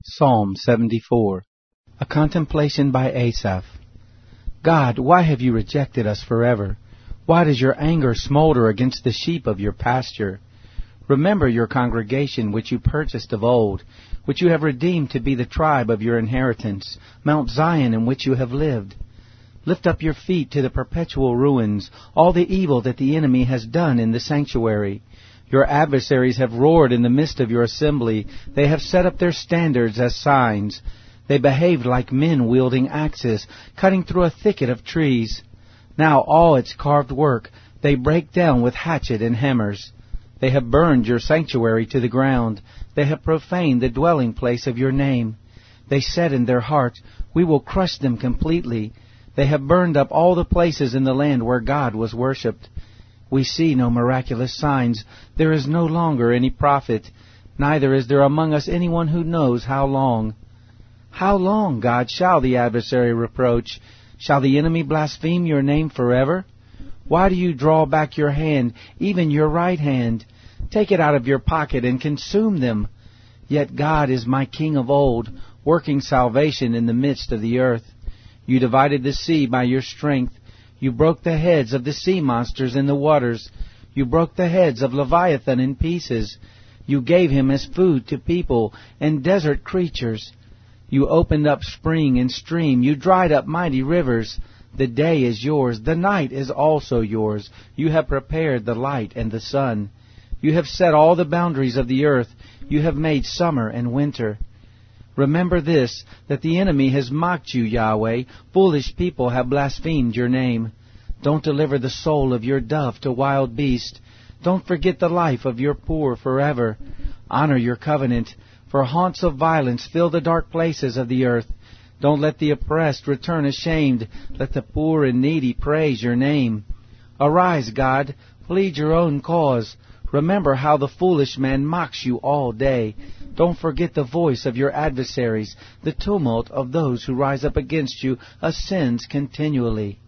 Psalm 74. A contemplation by Asaph. God, why have you rejected us forever? Why does your anger smolder against the sheep of your pasture? Remember your congregation which you purchased of old, which you have redeemed to be the tribe of your inheritance, Mount Zion in which you have lived. Lift up your feet to the perpetual ruins, all the evil that the enemy has done in the sanctuary. Your adversaries have roared in the midst of your assembly. They have set up their standards as signs. They behaved like men wielding axes, cutting through a thicket of trees. Now all its carved work they break down with hatchet and hammers. They have burned your sanctuary to the ground. They have profaned the dwelling place of your name. They said in their heart, we will crush them completely. They have burned up all the places in the land where God was worshipped. We see no miraculous signs. There is no longer any prophet. Neither is there among us anyone who knows how long. How long, God, shall the adversary reproach? Shall the enemy blaspheme your name forever? Why do you draw back your hand, even your right hand? Take it out of your pocket and consume them. Yet God is my King of old, working salvation in the midst of the earth. You divided the sea by your strength. You broke the heads of the sea monsters in the waters. You broke the heads of Leviathan in pieces. You gave him as food to people and desert creatures. You opened up spring and stream. You dried up mighty rivers. The day is yours. The night is also yours. You have prepared the light and the sun. You have set all the boundaries of the earth. You have made summer and winter. Remember this, that the enemy has mocked you, Yahweh. Foolish people have blasphemed your name. Don't deliver the soul of your dove to wild beasts. Don't forget the life of your poor forever. Honor your covenant, for haunts of violence fill the dark places of the earth. Don't let the oppressed return ashamed. Let the poor and needy praise your name. Arise, God, plead your own cause. Remember how the foolish man mocks you all day. Don't forget the voice of your adversaries. The tumult of those who rise up against you ascends continually.